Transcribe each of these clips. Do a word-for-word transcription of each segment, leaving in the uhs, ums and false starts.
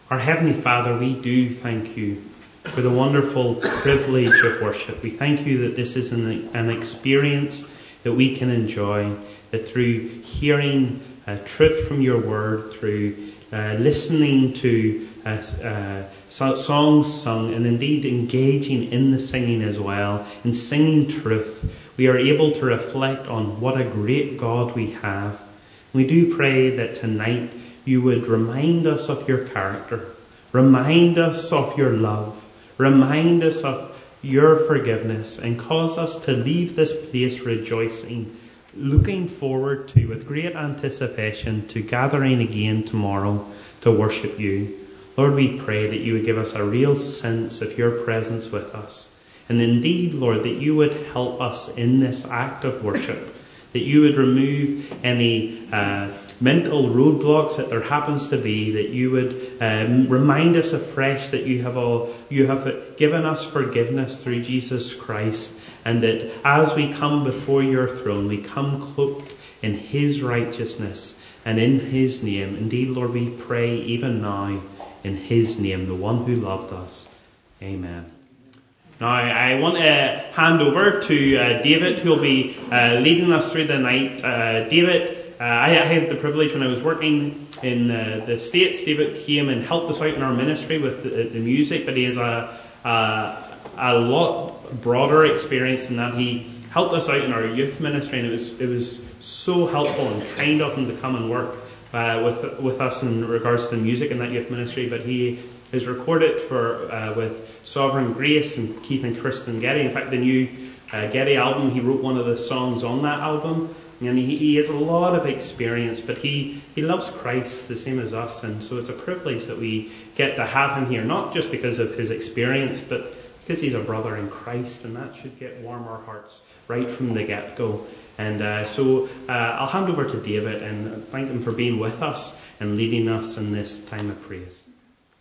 Our Heavenly Father, we do thank you for the wonderful privilege of worship. We thank you that this is an, an experience that we can enjoy, that through hearing uh, truth from your word, through uh, listening to uh, uh, songs sung, and indeed engaging in the singing as well, in singing truth, we are able to reflect on what a great God we have. We do pray that tonight you would remind us of your character, remind us of your love, remind us of your forgiveness, and cause us to leave this place rejoicing, looking forward to, with great anticipation, to gathering again tomorrow to worship you. Lord, we pray that you would give us a real sense of your presence with us. And indeed, Lord, that you would help us in this act of worship, that you would remove any uh, mental roadblocks that there happens to be, that you would um, remind us afresh that you have all you have given us forgiveness through Jesus Christ, and that as we come before your throne, we come cloaked in his righteousness and in his name. Indeed, Lord, we pray even now in his name, the one who loved us. Amen. Now, I want to hand over to uh, David, who will be uh, leading us through the night. Uh, David, uh, I, I had the privilege when I was working in uh, the States. David came and helped us out in our ministry with the, the music, but he has a, a, a lot broader experience than that. He helped us out in our youth ministry, and it was it was so helpful and kind of him to come and work uh, with with us in regards to the music in that youth ministry. But he is recorded for uh, with Sovereign Grace and Keith and Kristen Getty. In fact, the new uh, Getty album, he wrote one of the songs on that album. And he, he has a lot of experience, but he, he loves Christ the same as us. And so it's a privilege that we get to have him here, not just because of his experience, but because he's a brother in Christ. And that should get warm our hearts right from the get-go. And uh, so uh, I'll hand over to David and thank him for being with us and leading us in this time of praise.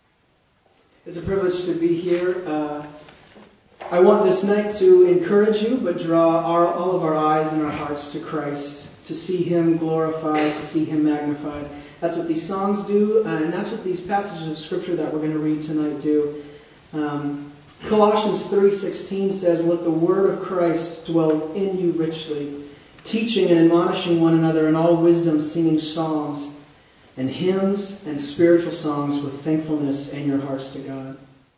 It's a privilege to be here. Uh, I want this night to encourage you, but draw our, all of our eyes and our hearts to Christ, to see him glorified, to see him magnified. That's what these songs do, uh, and that's what these passages of Scripture that we're going to read tonight do. Um, Colossians three sixteen says, "Let the word of Christ dwell in you richly, teaching and admonishing one another in all wisdom, singing psalms and hymns and spiritual songs with thankfulness in your hearts to God."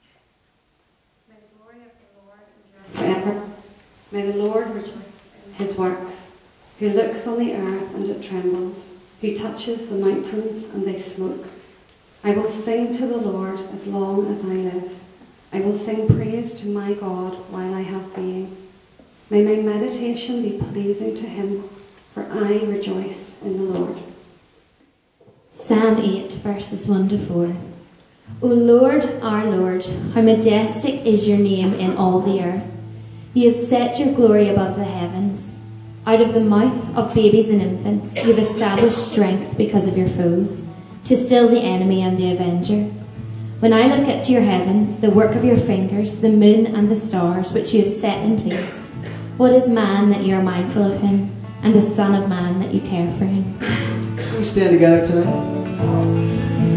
May the glory of the Lord endure forever. May the Lord rejoice in his works, who looks on the earth and it trembles, who touches the mountains and they smoke. I will sing to the Lord as long as I live. I will sing praise to my God while I have being. May my meditation be pleasing to him, for I rejoice in the Lord. Psalm eight, verses one to four. O Lord, our Lord, how majestic is your name in all the earth. You have set your glory above the heavens. Out of the mouth of babies and infants, you have established strength because of your foes, to still the enemy and the avenger. When I look at your heavens, the work of your fingers, the moon and the stars which you have set in place, what is man that you are mindful of him, and the son of man that you care for him? Can we stand together tonight?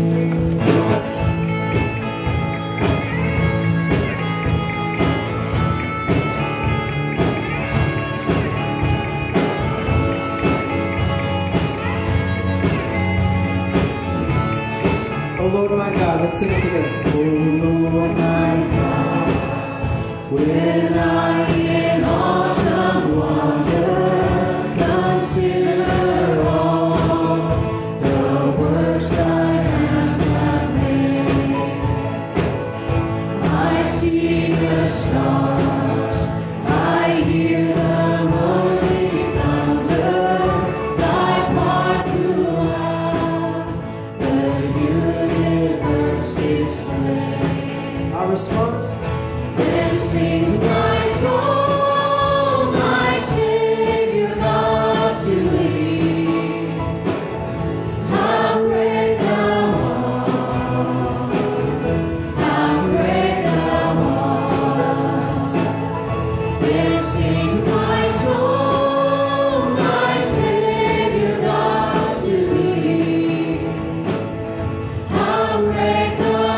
Oh Lord my God, let's sing it together. Oh Lord my God, when I in awesome wonder consider all the works thy hands have made, I see the stars, I hear the rolling thunder, thy power throughout the universe display. Our response? Then sings my soul, my Savior God to thee. How great thou art, how great thou art. Then sings my soul, my Savior God to thee. How great thou art.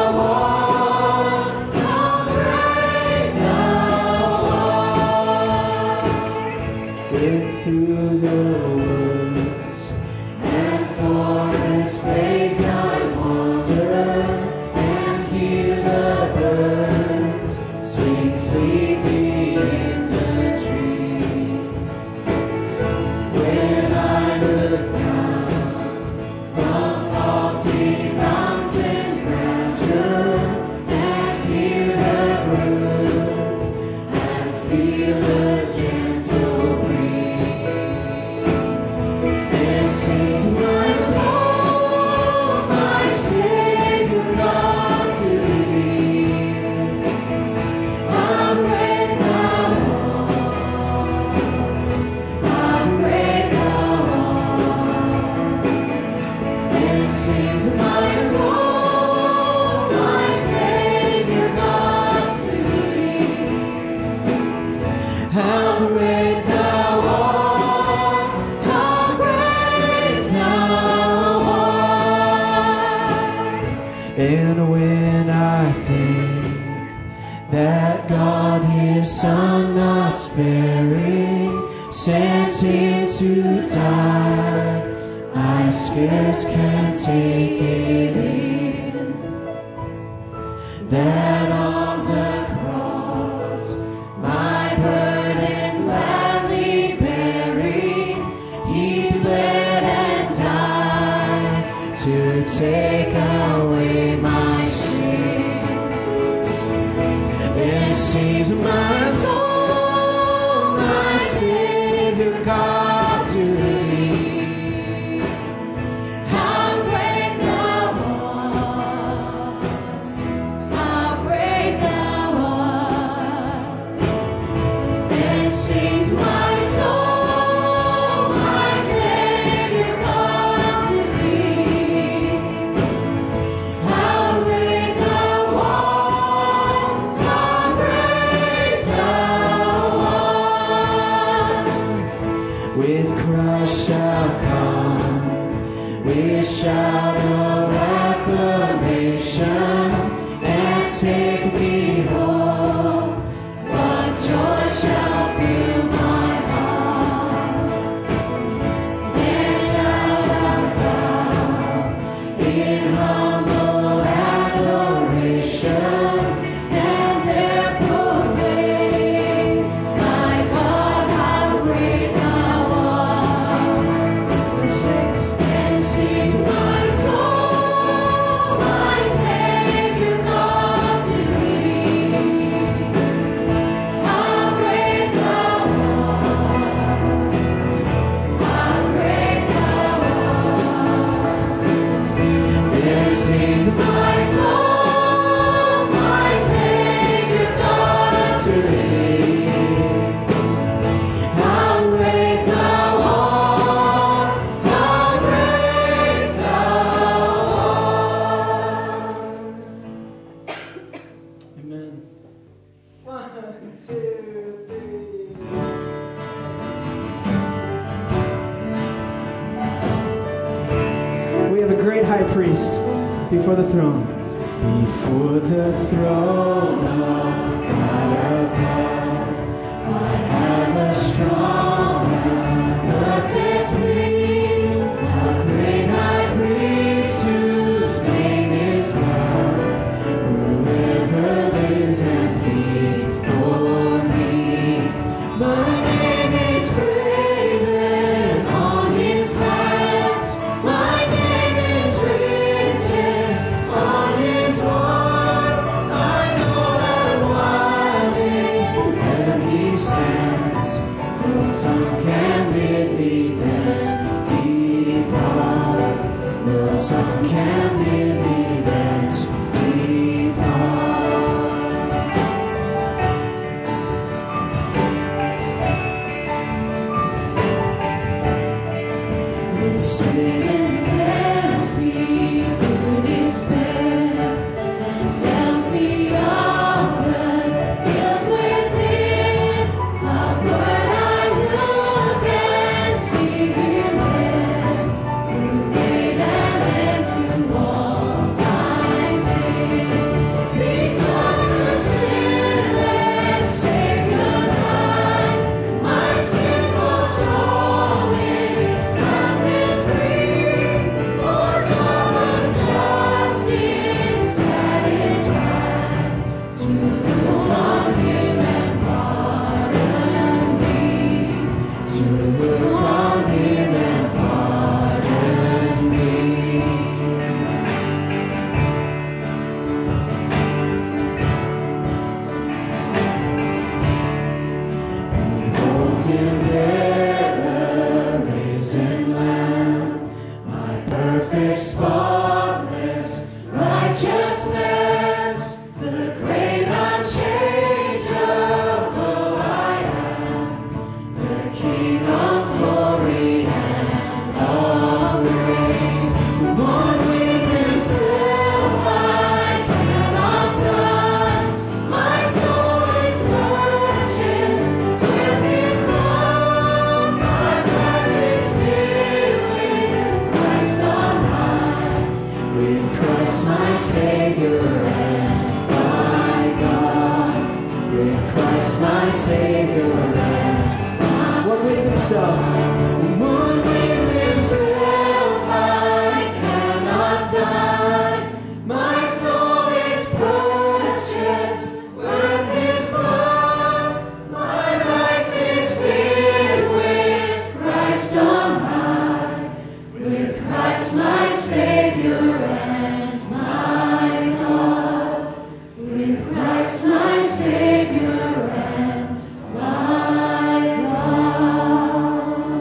And when I think that God his Son not sparing sent him to die, I scarce can take it in, that on the cross my burden gladly bearing, he bled and died to take away my sin. Then sings my soul, my Savior God, to thee. How great thou art, how great thou art. Then sings my soul, my Savior God, to thee. How great thou art, how great thou art. When Christ shall come, with shout of acclamation, and take me home, what joy shall fill my heart. Then shall thou bow in humble adoration, and there proclaim, my God, how great thou art. And sings my soul, my Savior God, to thee. How great thou art, how great thou art. Then sings my soul, my Savior God, to thee. How great thou art, how great thou art. Amen. One, two, three. We have a great high priest before the throne. Before the throne of God above, I have a strong and perfect plea, a great high priest whose name is love, whoever lives and pleads for me. My name is graven on his hands, my name is written on his heart. I know that while in heaven he stands, no tongue can bid me thence depart. No tongue can bid me thence depart. Satan tells me to despair, and tells me I'll run guilt within. Upward I look and see him there, who made an end to all my sin. Because the sinless Savior died, my sinful soul is mounted free, for common justice satisfied, to look on him and pardon me, to look on him and pardon me. Behold him there, the risen Lamb, my perfect, spotless righteousness, the great unchangeable I am, the King of glory and all grace, born with himself I cannot die, my soul is purchased with his blood, my breath is sealed with Christ on high, with Christ Christ my Savior and my God. With Christ my Savior and One with himself. one with himself I cannot die. My soul is purchased with his blood. My life is filled with Christ on high. With Christ my Savior and my God. With Christ my Savior and my God.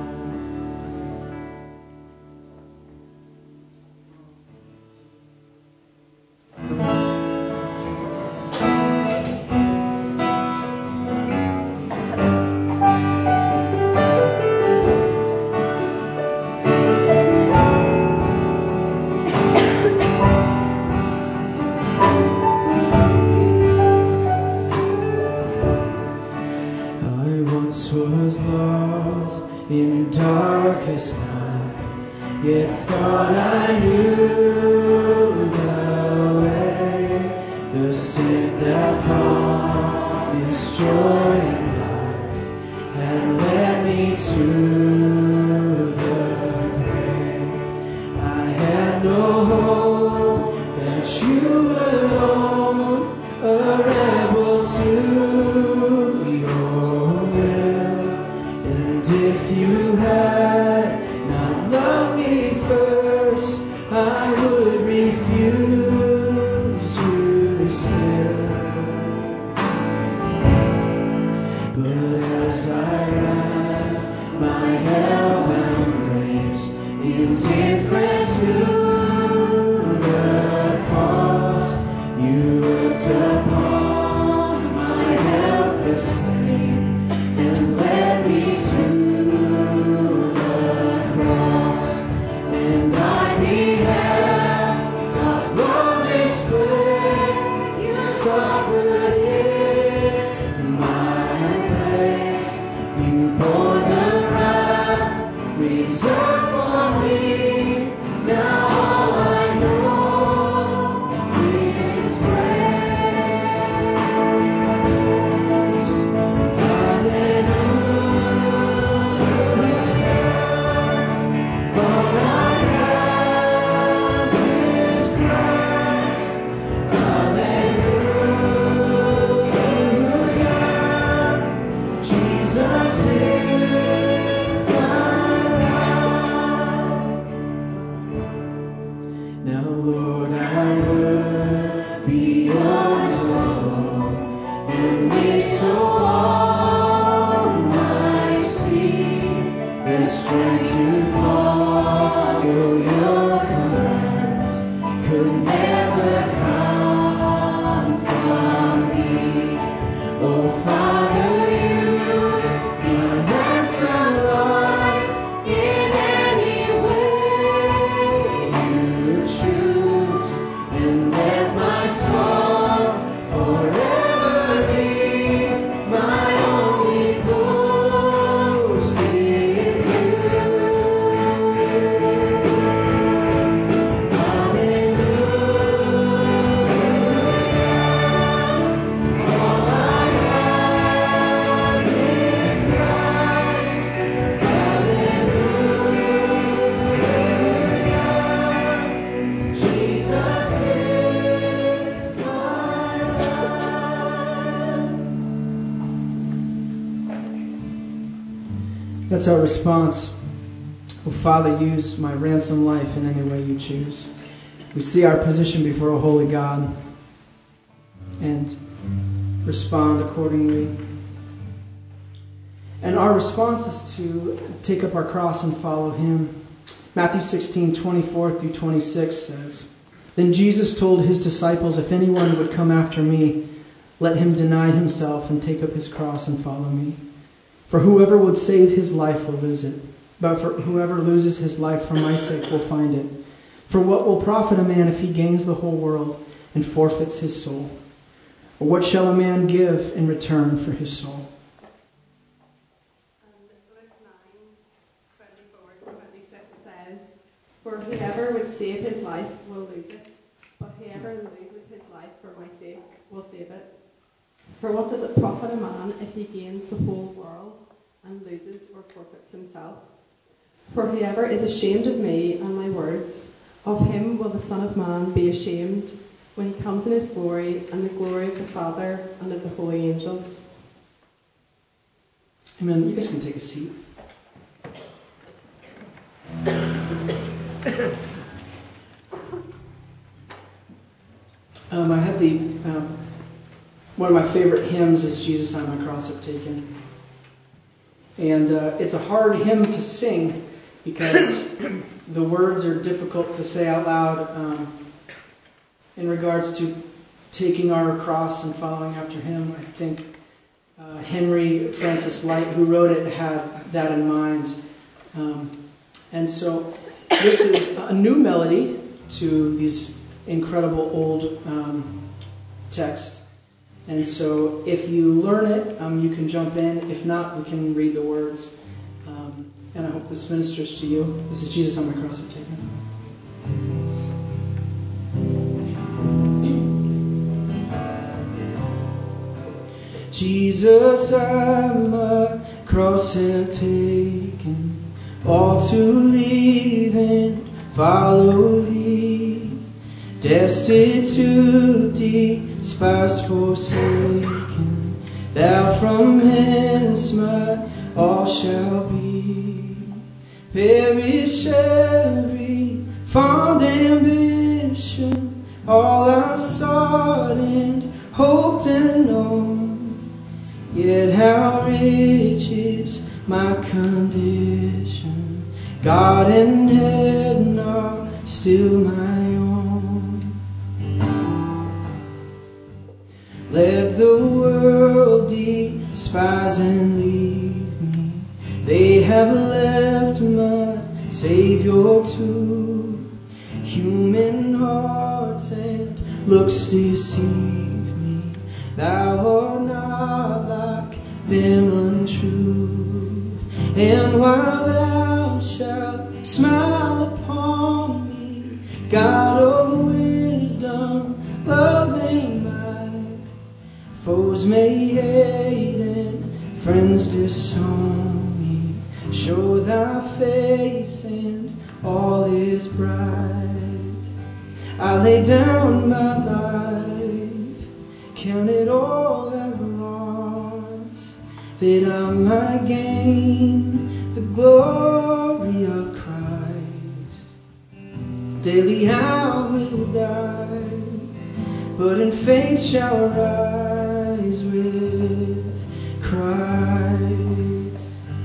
I once was lost in darkest night, yet thought I knew the way. The sin that promised joy and life had led me to the grave. I had no hope that you alone, a rebel to your will. And if you had not loved me first, I would refuse you still. But as I ran, my help embraced, indifferent to the cost. You looked upon my helpless state and led me to the cross. And I beheld God's love displayed. You suffered in my place. You bore the wrath reserved for me. Now all I know is grace. Hallelujah. All I have is Christ. Hallelujah. Jesus is my life. Now, Lord, I would be yours alone, and if so all my see the strength to follow your commands could never come from me. Oh, Father, use my ransom life in any way you choose, and let my song forever be my only boast is you. Hallelujah. All I have is Christ. Hallelujah. Jesus is my life. That's our response. Oh, Father, use my ransom life in any way you choose. We see our position before a holy God and respond accordingly. And our response is to take up our cross and follow him. Matthew sixteen, twenty-four through twenty-six says, Then Jesus told his disciples, If anyone would come after me, let him deny himself and take up his cross and follow me. For whoever would save his life will lose it, but for whoever loses his life for my sake will find it. For what will profit a man if he gains the whole world and forfeits his soul? Or what shall a man give in return for his soul? And Luke nine, twenty-four to twenty-six says, For whoever would save his life will lose it, sake will save it. For what does it profit a man if he gains the whole world and loses or forfeits himself? For whoever is ashamed of me and my words, of him will the Son of Man be ashamed when he comes in his glory and the glory of the Father and of the holy angels. Amen. You guys can take a seat. Um, I had the um, one of my favorite hymns is "Jesus, I My Cross Have Taken," and uh, it's a hard hymn to sing because the words are difficult to say out loud um, in regards to taking our cross and following after Him. I think uh, Henry Francis Light, who wrote it, had that in mind, um, and so this is a new melody to these incredible old um, texts. And so if you learn it, um, you can jump in. If not, we can read the words. Um, and I hope this ministers to you. This is Jesus on My Cross I've Taken. Jesus, I my cross have taken, all to leave and follow Thee, destined to despise, forsaken, Thou from hence my all shall be. Perish every fond ambition, all I've sought and hoped and known, yet how rich is my condition, God and heaven are still my own. Let the world despise and leave me, they have left my Savior too. Human hearts and looks deceive me, Thou art not like them untrue. And while Thou shalt smile upon me, God of wisdom, love and might, foes may hate and friends disown me, show Thy face and all is bright. I lay down my life, count it all as loss, that I might gain the glory of Christ. Daily I will die, but in faith shall rise with Christ.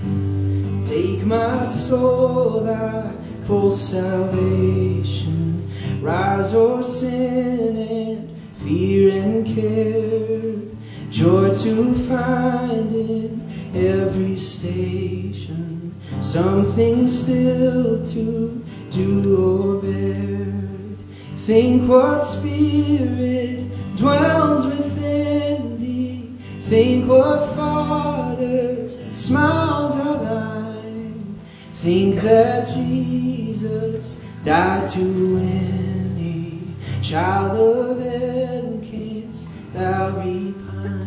Take my soul, Thy full salvation, rise o'er sin and fear and care, joy to find in every station, something still to do or bear. Think what spirit dwells within thee, think what Father's smiles are thine, think that Jesus died to win thee, child of heaven, canst thou repine?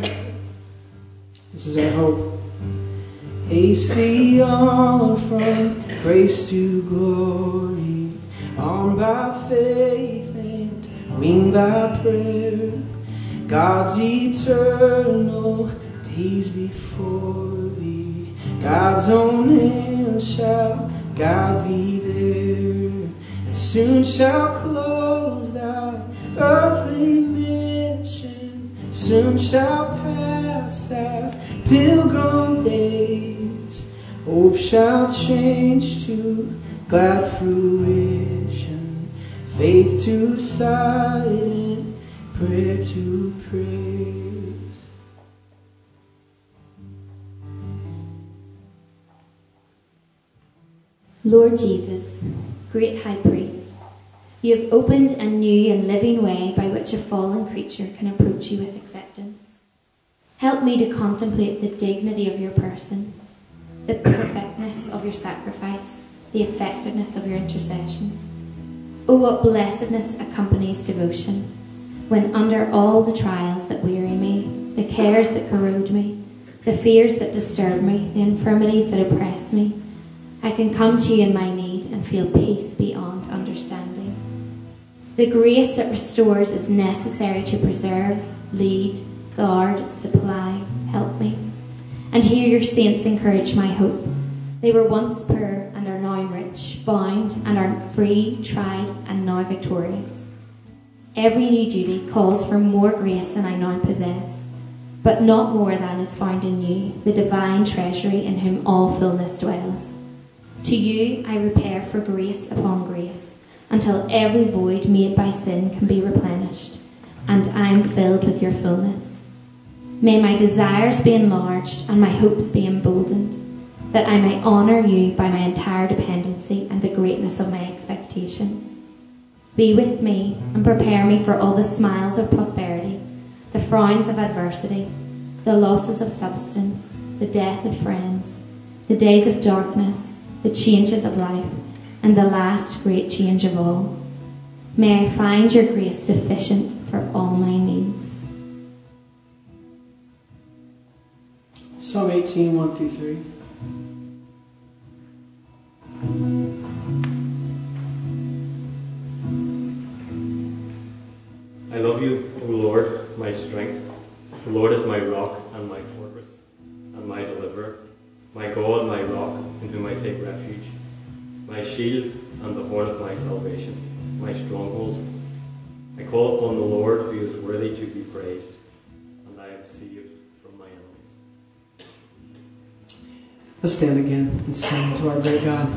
This is our hope. Haste thee on from grace to glory, armed by faith and winged by prayer, God's eternal days before thee, God's own hand shall guide thee there, and soon shall close thy earthly mission, soon shall pass thy pilgrim days, hope shall change to glad fruition, faith to sight and prayer to praise. Lord Jesus, great High Priest, you have opened a new and living way by which a fallen creature can approach you with acceptance. Help me to contemplate the dignity of your person, the perfectness of your sacrifice, the effectiveness of your intercession. Oh, what blessedness accompanies devotion, when under all the trials that weary me, the cares that corrode me, the fears that disturb me, the infirmities that oppress me, I can come to you in my need and feel peace beyond understanding. The grace that restores is necessary to preserve, lead, guard, supply, help me. And hear your saints encourage my hope. They were once poor and are now rich, bound and are free, tried and now victorious. Every new duty calls for more grace than I now possess, but not more than is found in you, the divine treasury in whom all fullness dwells. To you I repair for grace upon grace, until every void made by sin can be replenished, and I am filled with your fullness. May my desires be enlarged and my hopes be emboldened, that I may honour you by my entire dependency and the greatness of my expectation. Be with me and prepare me for all the smiles of prosperity, the frowns of adversity, the losses of substance, the death of friends, the days of darkness, the changes of life, and the last great change of all. May I find your grace sufficient for all my needs. Psalm eighteen, one through three. I love you, O Lord, my strength. The Lord is my rock and my fortress and my deliverer, my God, my rock, in whom I take refuge, my shield and the horn of my salvation, my stronghold. I call upon the Lord, who is worthy to be praised, and I am saved from my enemies. Let's stand again and sing to our great God.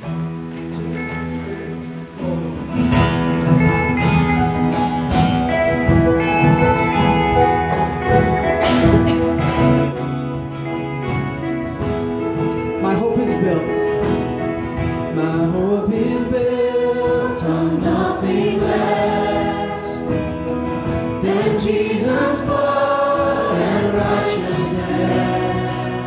My hope is built. My hope is built on nothing less than Jesus' blood and righteousness.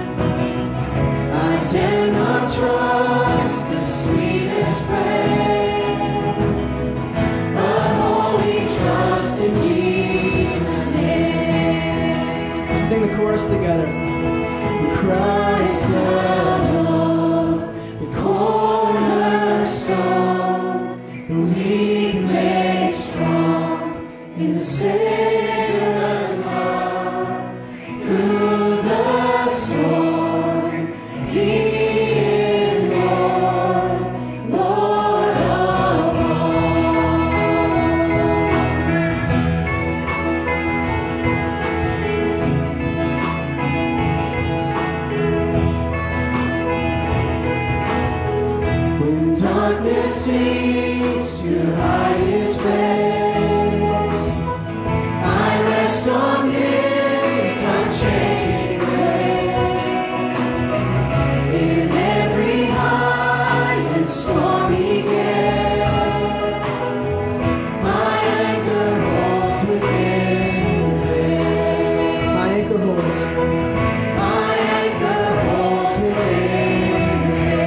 I dare not trust the sweetest praise, but wholly trust in Jesus' name. Sing the chorus together. Christ alone, the cornerstone, the weak made strong in the Savior's love. Through the storm, He is Lord, Lord of all. When darkness seems to hide His face, I rest on His unchanging grace. In every high and stormy gale, my anchor holds within Him. My anchor holds. My anchor holds within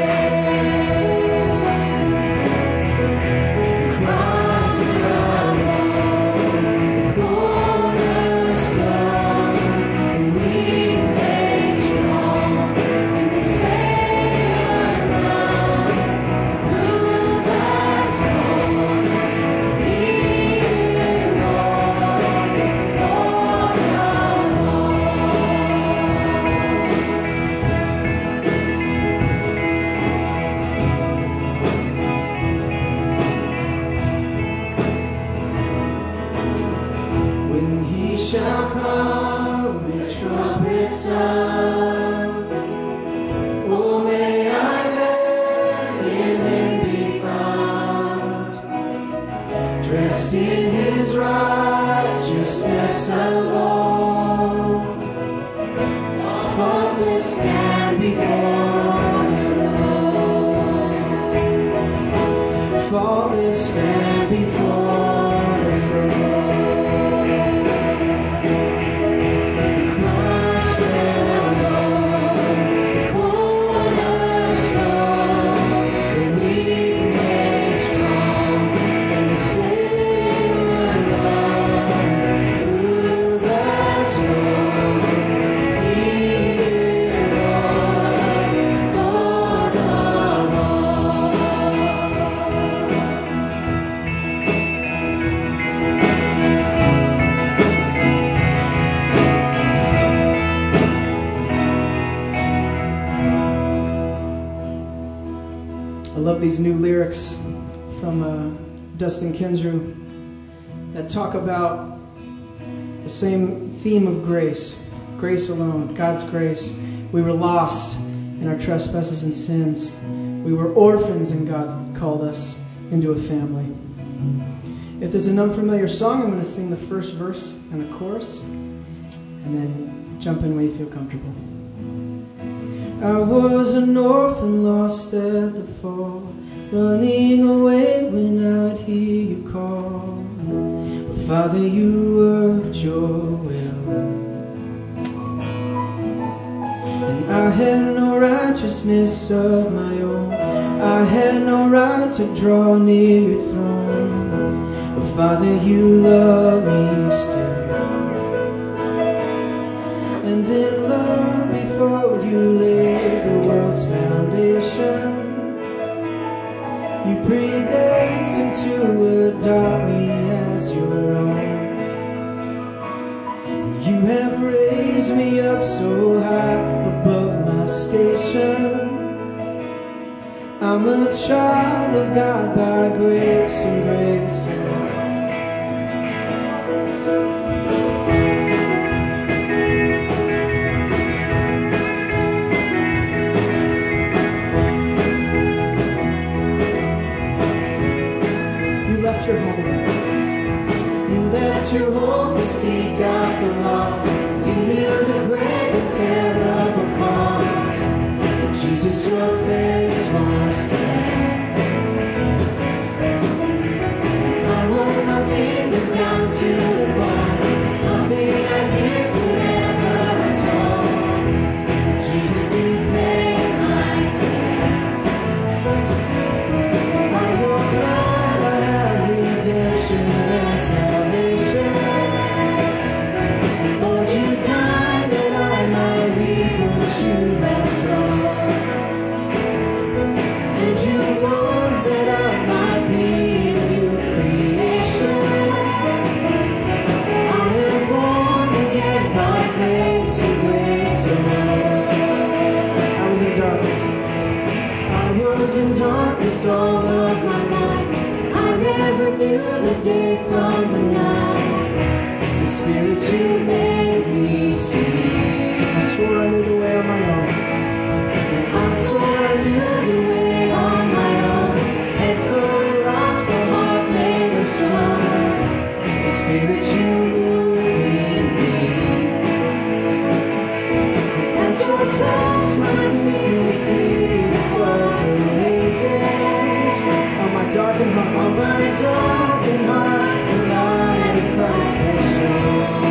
Him. Christ alone, the cornerstone, the weak made strong in the Savior's love. Through the storm, He is Lord, Lord of all. When He shall come with trumpet sound, oh, may I then in Him be found, dressed in His righteousness alone. Faultless stand before Him alone. Faultless stand before Him alone. Christ alone. about these new lyrics from uh, Dustin Kensrue that talk about the same theme of grace. Grace alone, God's grace. We were lost in our trespasses and sins. We were orphans and God called us into a family. If there's an unfamiliar song, I'm going to sing the first verse and the chorus, and then jump in when you feel comfortable. I was an orphan lost at the fall, running away when I'd hear you call. But Father, you worked your will, and I had no righteousness of my own. I had no right to draw near your throne. But Father, you love me still, and in love before you laid the world's foundation, you predestined to adopt me as your own. You have raised me up so high above my station. I'm a child of God by grace and grace alone. You left your home. You left your home to seek out the lost. You knew the great and terrible cause. Jesus, your face was sad. I wore my fingers down to the bone. Nothing I did could ever atone. Jesus, you paid my debt. I won't lie, I have redemption and salvation. Lord, you died that I might reap what you have sown. And you rose that I might be a new creation. I am born again by grace and grace alone. I was in darkness. I was in darkness all of my life. I never knew the day from the night. The Spirit, you made me see. I swore I knew the way on my own. I swore I knew the way on my own. Head full of rocks, a heart made of stone. The Spirit, you moved in me. At your touch, my sleepless sleep was awakened. On my darkened heart, on my darkened heart, the light of Christ has shone.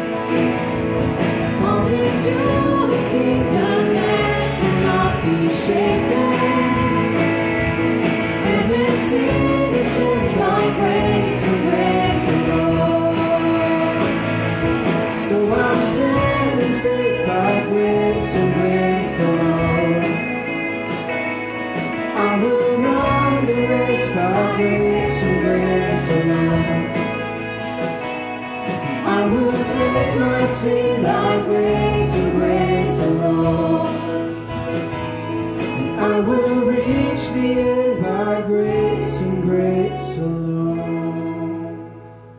Called into the kingdom that cannot be shaken. And this is by grace and grace alone. So I'll stand in faith by grace and grace alone. I will run the race by grace and grace alone. I will slay my sin by grace and grace alone. And I will reach the end by grace and grace alone.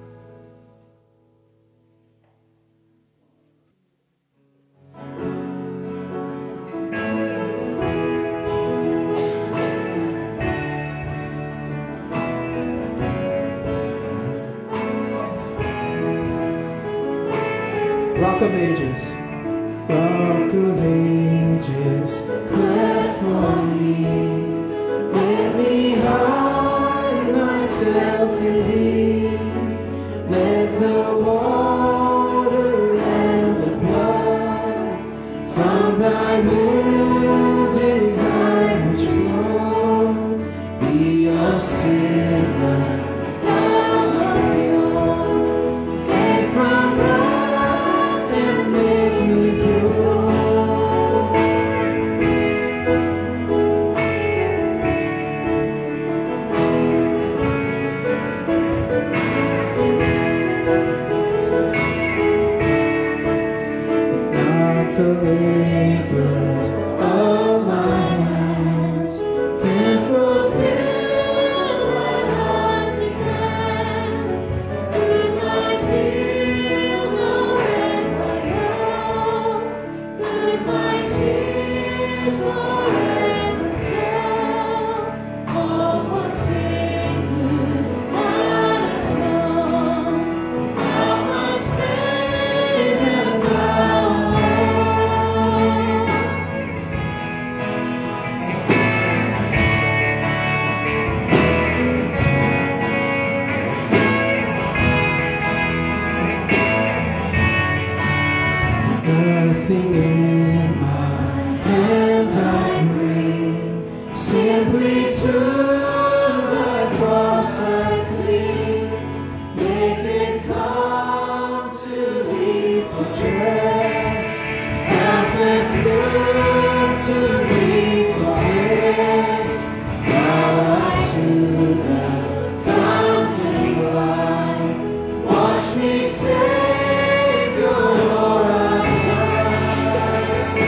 Rock of Ages, Rock of Ages, cleft for me. Let me hide myself in Thee. Let the water and the blood from Thy wound divine which flow be of sin blood. everything in my hand I bring, simply to the cross I cling. Make it come to thee for dress, helpless look to thee for rest. Now I to that fountain cry, wash me, Savior, or I die.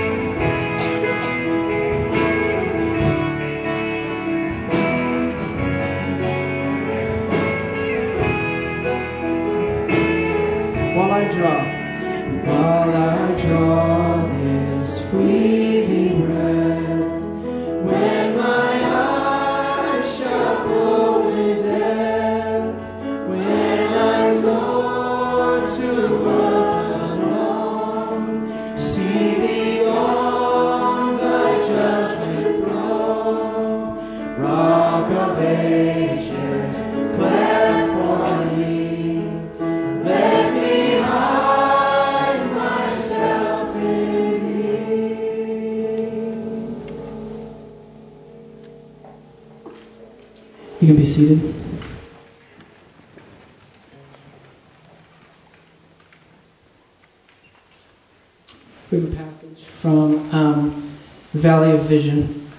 While I draw, while I draw this fleeting breath, when my eyes shall close to death, when I Lord to worlds alone, see thee on thy judgment throne, rock of ages, cleft for me. Let me hide myself in thee. You can be seated. We have a passage from um, Valley of Vision.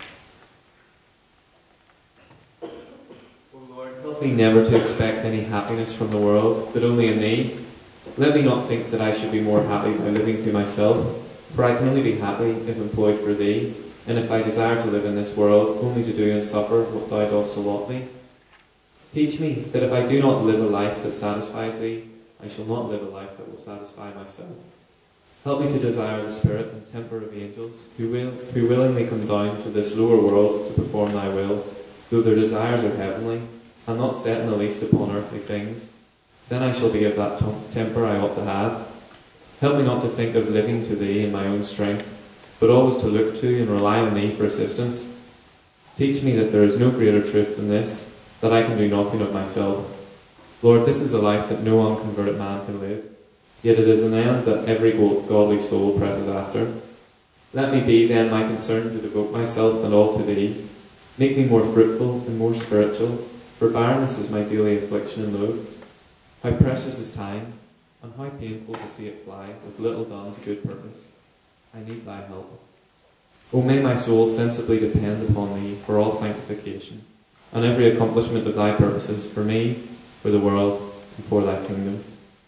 O Lord, help me never to expect any happiness from the world, but only in Thee. Let me not think that I should be more happy by living to myself, for I can only be happy if employed for Thee, and if I desire to live in this world, only to do and suffer what Thou dost allot me. Teach me that if I do not live a life that satisfies Thee, I shall not live a life that will satisfy myself. Help me to desire the spirit and temper of angels, who will who willingly come down to this lower world to perform Thy will, though their desires are heavenly, and not set in the least upon earthly things. Then I shall be of that temper I ought to have. Help me not to think of living to Thee in my own strength, but always to look to and rely on Thee for assistance. Teach me that there is no greater truth than this, that I can do nothing of myself. Lord, this is a life that no unconverted man can live, yet it is an end that every godly soul presses after. Let me be then my concern to devote myself and all to Thee. Make me more fruitful and more spiritual, for barrenness is my daily affliction and load. How precious is time, and how painful to see it fly, with little done to good purpose. I need Thy help. O may my soul sensibly depend upon Thee for all sanctification, and every accomplishment of Thy purposes, for me, for the world, and for Thy kingdom.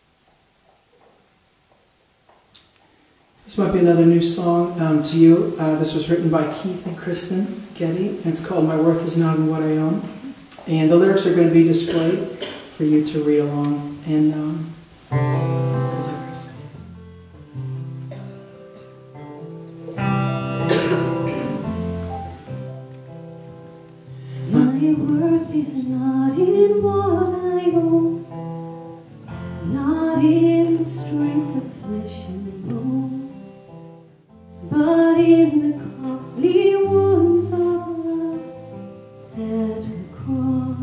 This might be another new song um, to you. Uh, this was written by Keith and Kristen Getty, and it's called My Worth Is Not in What I Own. And the lyrics are going to be displayed for you to read along. And um, goes like this. My worth is not in what I own, not in the strength of flesh and bone, but in the costly wounds of love at the cross.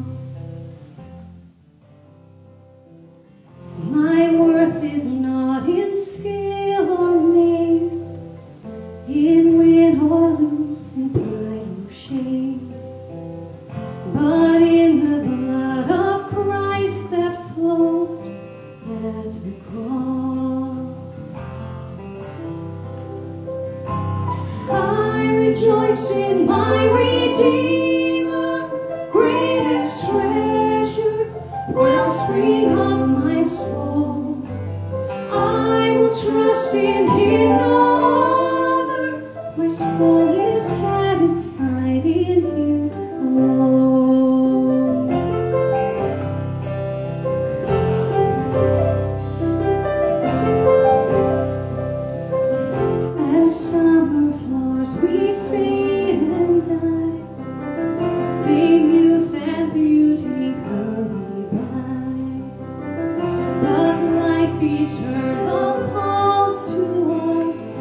My worth is not in skill or name, in win or lose, in pride or shame, but in the blood of Christ that flowed at the cross. I rejoice in my Redeemer, greatest treasure, wellspring of my soul. I will trust in Him no other, my soul is satisfied in Him alone. As summer flowers we fade and die, fame, youth, and beauty hurry by, but life eternal calls to us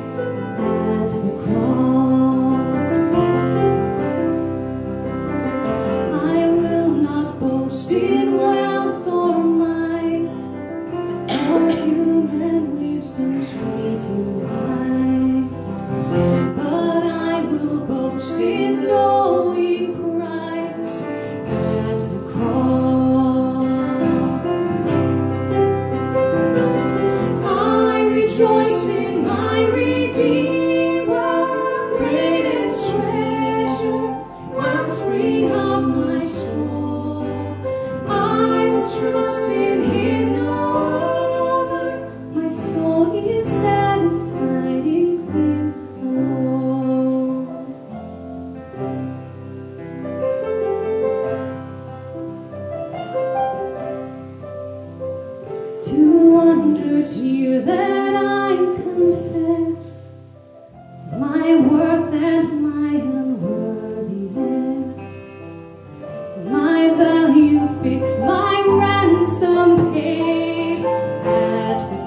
to wonders here that I confess my worth and my unworthiness, my value fixed, my ransom paid at the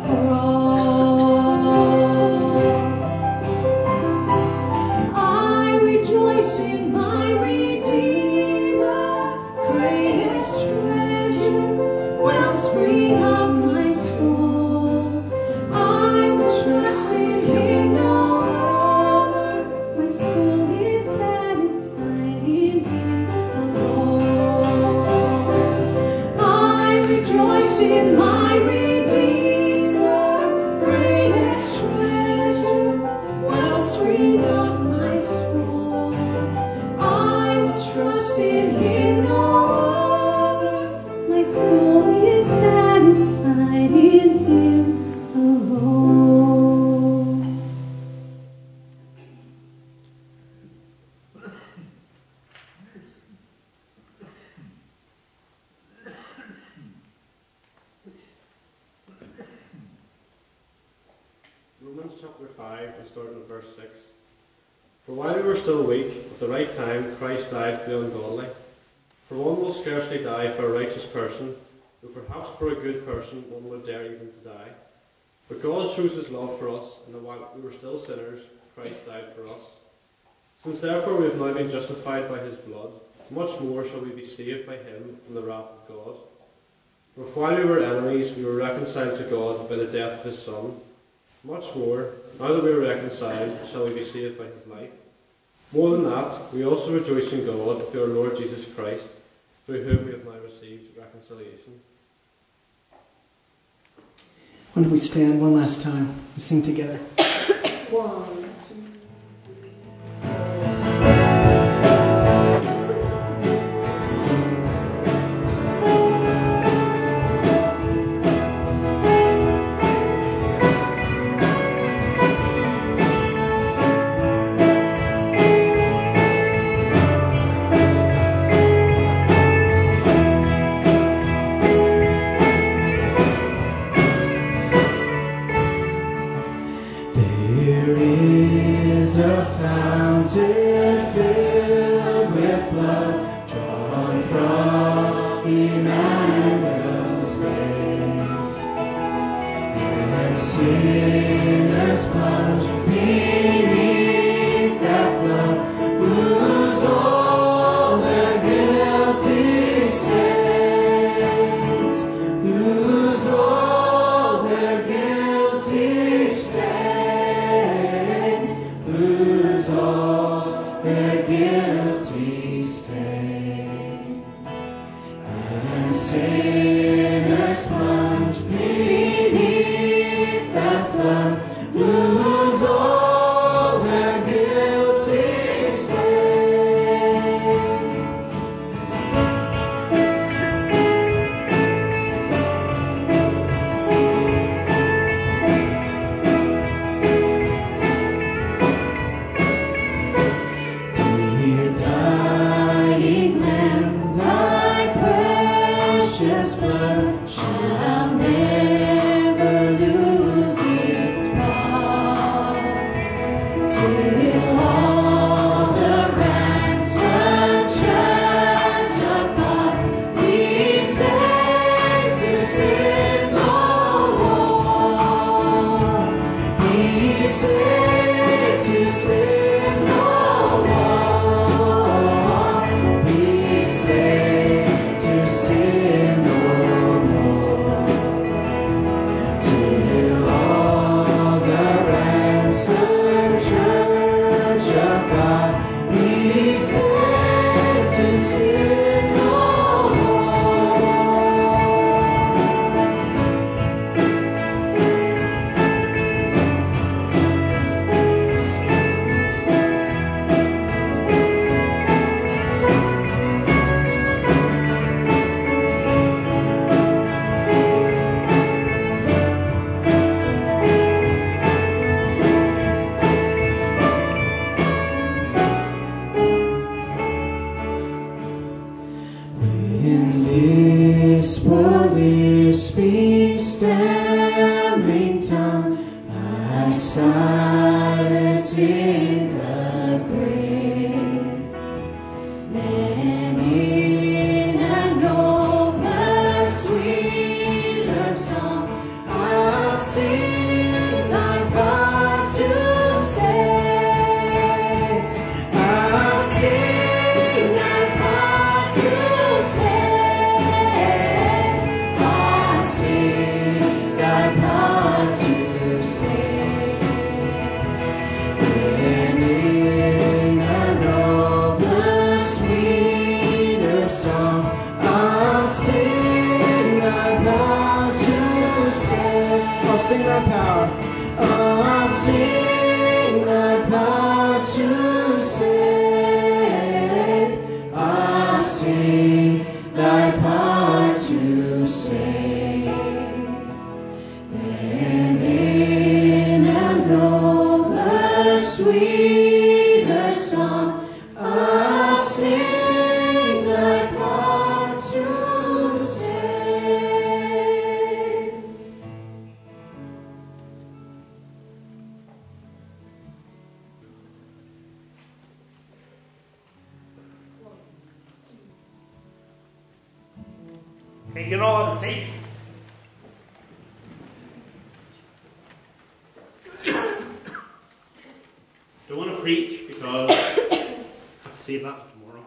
cross. I rejoice in my Redeemer, greatest treasure, wellspring of my soul. I will trust in Him no other. My soul is satisfied in Him alone. I rejoice in my Redeemer, greatest treasure, wellspring of my soul. I will trust in Him no other. My soul is satisfied in Him alone. Romans chapter five, and starting at verse six. For while we were still weak, at the right time Christ died for the ungodly. For one will scarcely die for a righteous person, though perhaps for a good person one would dare even to die. But God shows His love for us, and that while we were still sinners, Christ died for us. Since therefore we have now been justified by His blood, much more shall we be saved by Him from the wrath of God. For while we were enemies, we were reconciled to God by the death of His Son. Much more, now that we are reconciled, shall we be saved by His life. More than that, we also rejoice in God through our Lord Jesus Christ, through whom we have now received reconciliation. Why don't we stand one last time and sing together? One. There is a fountain filled with blood drawn from Emmanuel's veins, and sinners plunged beneath that flood lose all their guilty stains, lose all their guilty stains, lose all their guilty stains, and sinners plunge beneath that flood lose all their guilty stains. Dear dying Lamb, thy precious blood shall never lose its power. clamoring tongue, lie silent in the grave. Then in a nobler, sweeter song, I'll sing thy power to save. I'll sing thy power to save. I'll sing thy power to save. And in a nobler, sweeter song, I'll sing thy power to save. I'll sing thy power. I'll sing thy power to save. I'll sing thy power to save. And in a nobler, sweeter song, I'll sing thy power to save. Hey, you can all have a seat. Don't want to preach because I have to save that for tomorrow.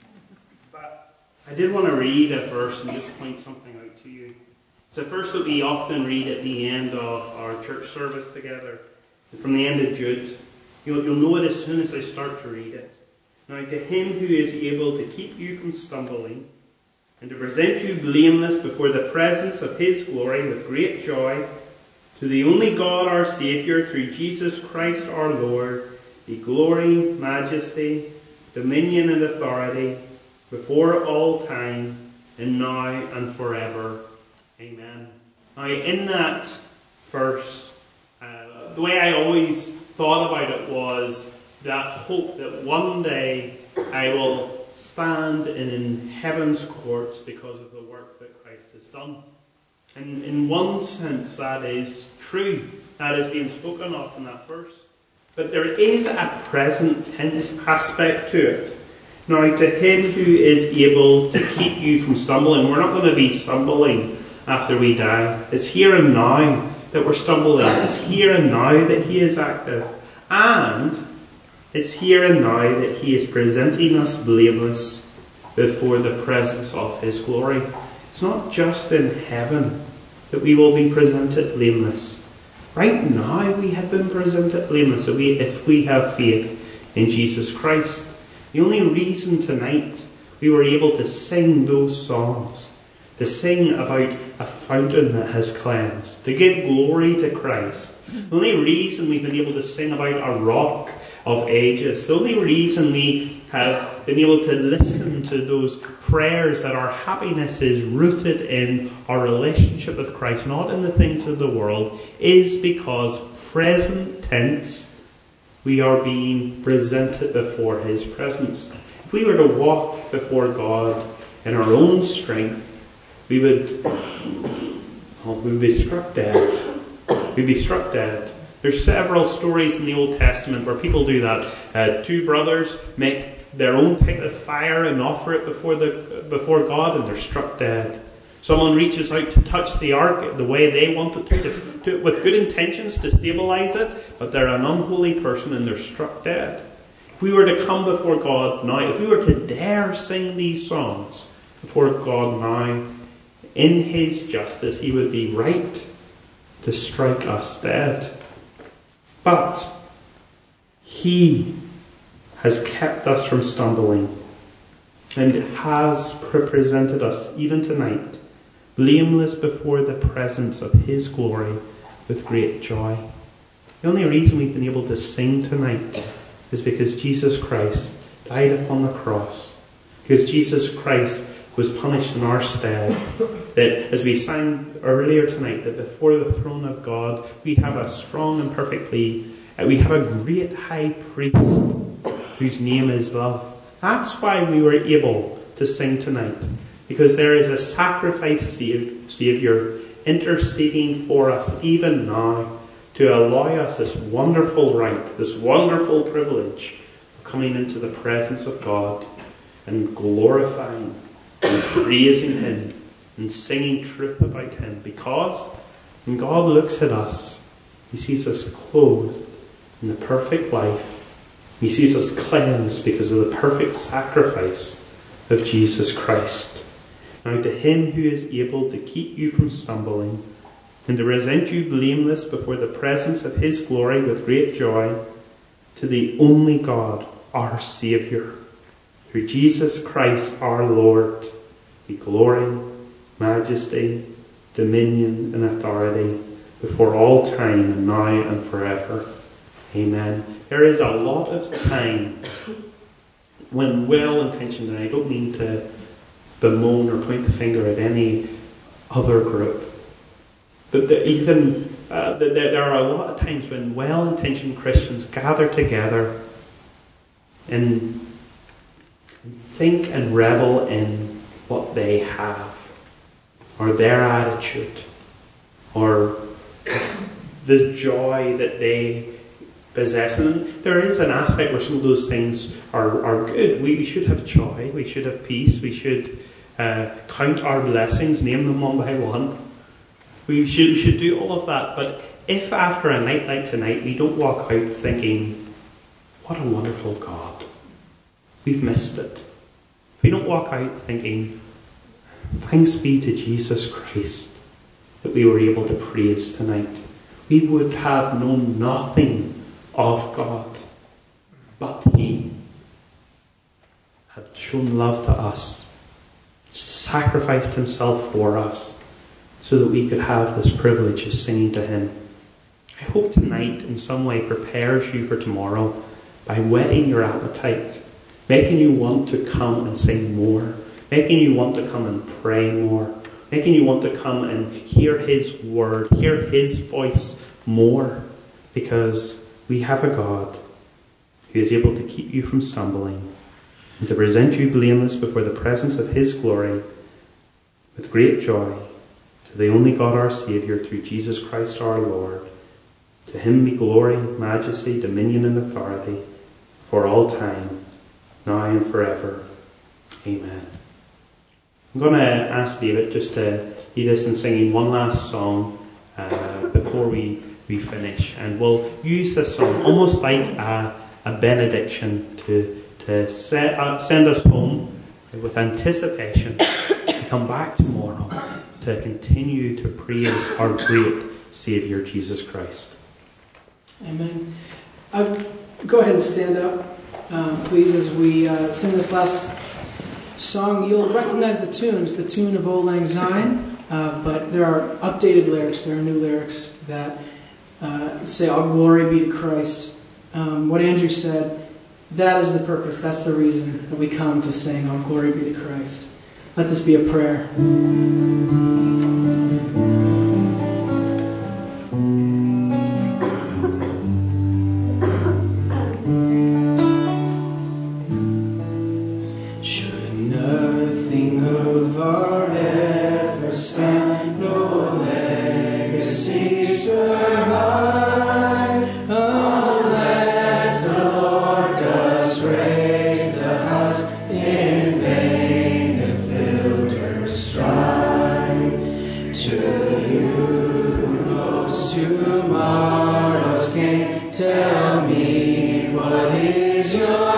But I did want to read a verse and just point something out to you. It's a verse that we often read at the end of our church service together. From the end of Jude. You'll, you'll know it as soon as I start to read it. Now, to him who is able to keep you from stumbling, and to present you blameless before the presence of his glory with great joy, to the only God our Saviour, through Jesus Christ our Lord, be glory, majesty, dominion and authority, before all time, and now and forever. Amen. Now, in that verse, uh, the way I always thought about it was that hope that one day I will stand in, in heaven's courts because of the work that Christ has done. And in one sense that is true. That is being spoken of in that verse. But there is a present tense aspect to it. Now, to him who is able to keep you from stumbling, we're not going to be stumbling after we die. It's here and now that we're stumbling. It's here and now that he is active. And it's here and now that he is presenting us blameless before the presence of his glory. It's not just in heaven that we will be presented blameless. Right now we have been presented blameless if we, if we have faith in Jesus Christ. The only reason tonight we were able to sing those songs, to sing about a fountain that has cleansed, to give glory to Christ. The only reason we've been able to sing about a rock of ages, the only reason we have been able to listen to those prayers that our happiness is rooted in our relationship with Christ, not in the things of the world, is because present tense we are being presented before his presence. If we were to walk before God in our own strength, we would, well, we would be struck dead. We'd be struck dead. There's several stories in the Old Testament where people do that. Uh, two brothers make their own type of fire and offer it before the before God, and they're struck dead. Someone reaches out to touch the ark the way they want it to, to, to with good intentions to stabilize it, but they're an unholy person and they're struck dead. If we were to come before God now, if we were to dare sing these songs before God now, in his justice, he would be right to strike us dead. But he has kept us from stumbling and has presented us, even tonight, blameless before the presence of his glory with great joy. The only reason we've been able to sing tonight is because Jesus Christ died upon the cross. Because Jesus Christ was punished in our stead. That, as we sang earlier tonight, that before the throne of God we have a strong and perfect plea. We have a great high priest whose name is love. That's why we were able to sing tonight. Because there is a sacrifice Saviour interceding for us even now to allow us this wonderful right, this wonderful privilege of coming into the presence of God and glorifying and praising Him and singing truth about Him. Because when God looks at us, He sees us clothed in the perfect life. He sees us cleansed because of the perfect sacrifice of Jesus Christ. Now to Him who is able to keep you from stumbling and to present you blameless before the presence of His glory with great joy, to the only God, our Saviour, through Jesus Christ our Lord, be glory, majesty, dominion and authority before all time and now and forever. Amen. There is a lot of time when well-intentioned, and I don't mean to bemoan or point the finger at any other group, but the, even uh, the, the, there are a lot of times when well-intentioned Christians gather together and think and revel in what they have, or their attitude, or the joy that they possess. And there is an aspect where some of those things are, are good. We, we should have joy, we should have peace, we should uh, count our blessings, name them one by one. We should, we should do all of that. But if after a night like tonight we don't walk out thinking, what a wonderful God, we've missed it. If we don't walk out thinking, thanks be to Jesus Christ that we were able to praise tonight, we would have known nothing of God. But He had shown love to us, sacrificed Himself for us, so that we could have this privilege of singing to Him. I hope tonight in some way prepares you for tomorrow by whetting your appetite, making you want to come and sing more, making you want to come and pray more, making you want to come and hear His word, hear His voice more, because we have a God who is able to keep you from stumbling and to present you blameless before the presence of His glory with great joy, to the only God our Saviour, through Jesus Christ our Lord. To Him be glory, majesty, dominion and authority for all time, now and forever. Amen. I'm going to ask David just to lead us in singing one last song uh, before we, we finish. And we'll use this song almost like a, a benediction to, to set, uh, send us home with anticipation to come back tomorrow to continue to praise our great Saviour, Jesus Christ. Amen. Uh, go ahead and stand up, um, please, as we uh, sing this last song. You'll recognize the tune. It's the tune of Auld Lang Syne, uh, but there are updated lyrics. There are new lyrics that uh, say, "All glory be to Christ." Um, what Andrew said, that is the purpose. That's the reason that we come to sing, "All glory be to Christ." Let this be a prayer. Tomorrow's King, tell me what is your